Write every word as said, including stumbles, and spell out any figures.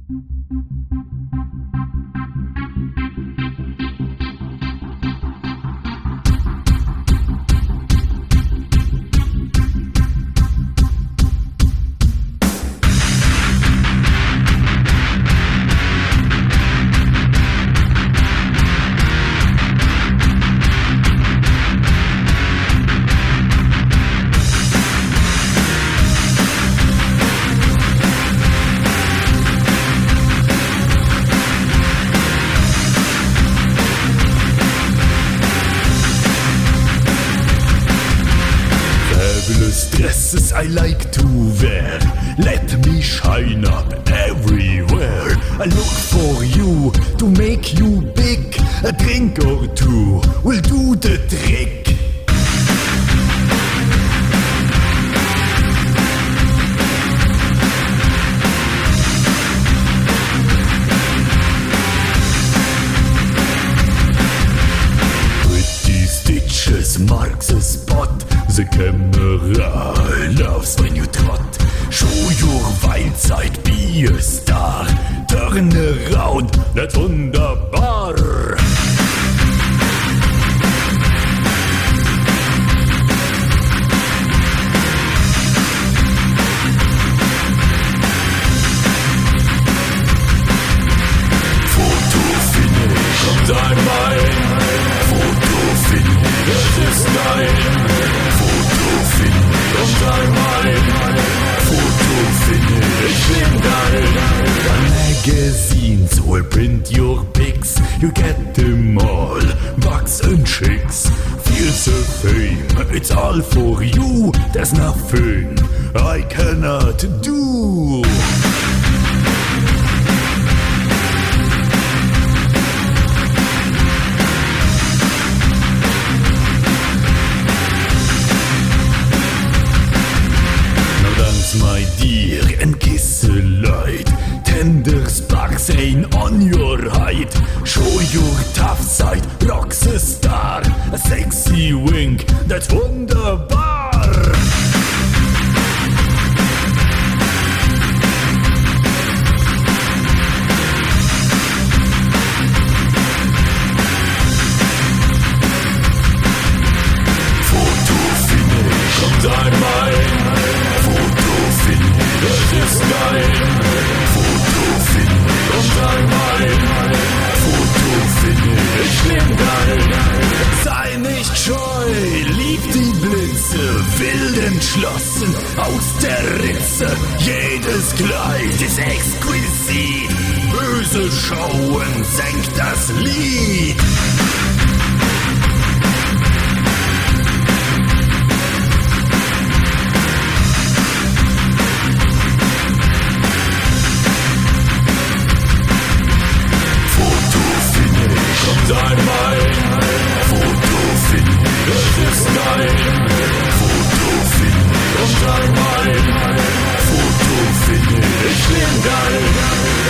Dresses I like to wear, let me shine up everywhere. I look for you to make you big, a drink or two will do the trick. Pretty stitches marks a spot. The camera loves when you trot. Show your wild side, be a star. Turn around, that's wunderbar. Foto finish, kommt einmal. Foto finish, das ist dein. Kommt einmal, Foto finish, ich bin geil. Magazines will print your pics, you get them all, bucks and chicks. Feel the fame, it's all for you, there's nothing I cannot do. My dear, and kiss a light. Tender sparks rain on your hide. Show your tough side, rock's a star. A sexy wink, that's wunderbar. Foto finish, kommt einmal. Das ist geil. Foto finish, kommt einmal. Foto finish, ich bin geil. Sei nicht scheu, lieb die Blitze, wild entschlossen aus der Ritze. Jedes Kleid ist exquisit. Böse Schauen senkt das Lied. Einmal, Foto finish, das ist geil. Foto finish, kommt einmal. Foto finish, ich bin geil.